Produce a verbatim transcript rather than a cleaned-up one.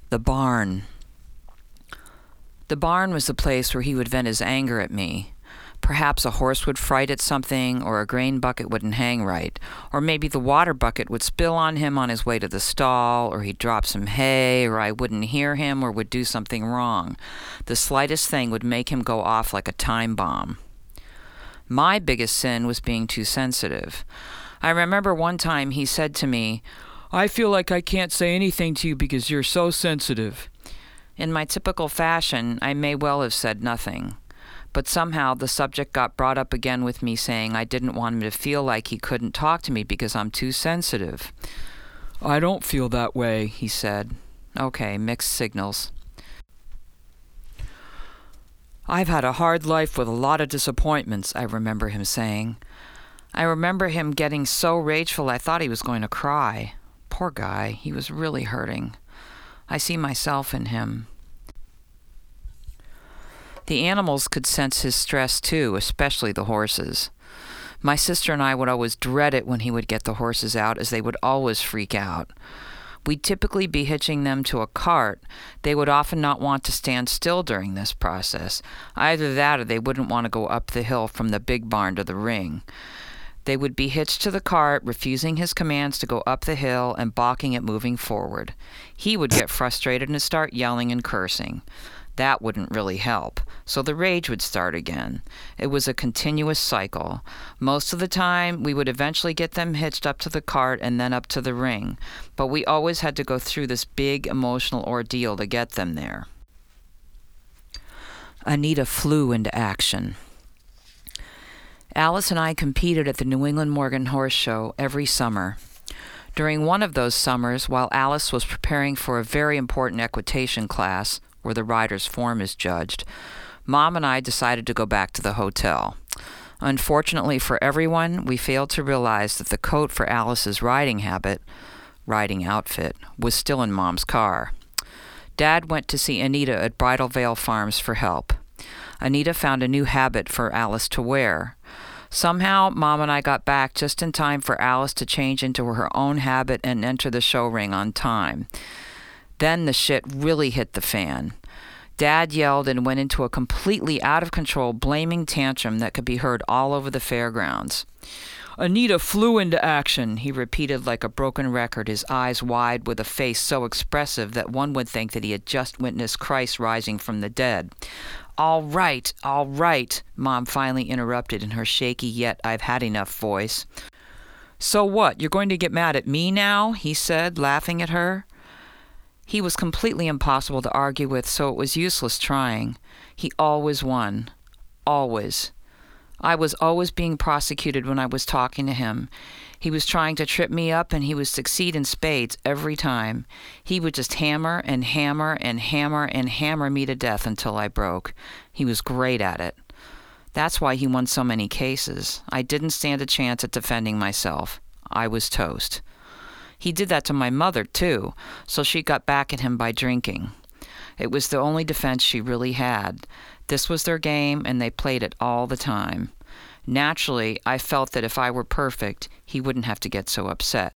The barn. The barn was the place where he would vent his anger at me. Perhaps a horse would fright at something, or a grain bucket wouldn't hang right, or maybe the water bucket would spill on him on his way to the stall, or he'd drop some hay, or I wouldn't hear him, or would do something wrong. The slightest thing would make him go off like a time bomb. My biggest sin was being too sensitive. I remember one time he said to me, "I feel like I can't say anything to you because you're so sensitive." In my typical fashion, I may well have said nothing. But somehow the subject got brought up again with me saying I didn't want him to feel like he couldn't talk to me because I'm too sensitive. "I don't feel that way," he said. Okay, mixed signals. "I've had a hard life with a lot of disappointments," I remember him saying. I remember him getting so rageful I thought he was going to cry. Poor guy, he was really hurting. I see myself in him. The animals could sense his stress too, especially the horses. My sister and I would always dread it when he would get the horses out, as they would always freak out. We'd typically be hitching them to a cart. They would often not want to stand still during this process. Either that or they wouldn't want to go up the hill from the big barn to the ring. They would be hitched to the cart, refusing his commands to go up the hill and balking at moving forward. He would get frustrated and start yelling and cursing. That wouldn't really help, so the rage would start again. It was a continuous cycle. Most of the time, we would eventually get them hitched up to the cart and then up to the ring, but we always had to go through this big emotional ordeal to get them there. Anita flew into action. Alice and I competed at the New England Morgan Horse Show every summer. During one of those summers, while Alice was preparing for a very important equitation class, where the rider's form is judged, Mom and I decided to go back to the hotel. Unfortunately for everyone, we failed to realize that the coat for Alice's riding habit, riding outfit, was still in Mom's car. Dad went to see Anita at Bridal Veil Farms for help. Anita found a new habit for Alice to wear. Somehow, Mom and I got back just in time for Alice to change into her own habit and enter the show ring on time. Then the shit really hit the fan. Dad yelled and went into a completely out-of-control blaming tantrum that could be heard all over the fairgrounds. "Anita flew into action," he repeated like a broken record, his eyes wide with a face so expressive that one would think that he had just witnessed Christ rising from the dead. "All right, all right," Mom finally interrupted in her shaky yet I've-had-enough voice. "So what, you're going to get mad at me now?" he said, laughing at her. He was completely impossible to argue with, so it was useless trying. He always won. Always. I was always being prosecuted when I was talking to him. He was trying to trip me up, and he would succeed in spades every time. He would just hammer and hammer and hammer and hammer me to death until I broke. He was great at it. That's why he won so many cases. I didn't stand a chance at defending myself. I was toast. He did that to my mother, too, so she got back at him by drinking. It was the only defense she really had. This was their game, and they played it all the time. Naturally, I felt that if I were perfect, he wouldn't have to get so upset.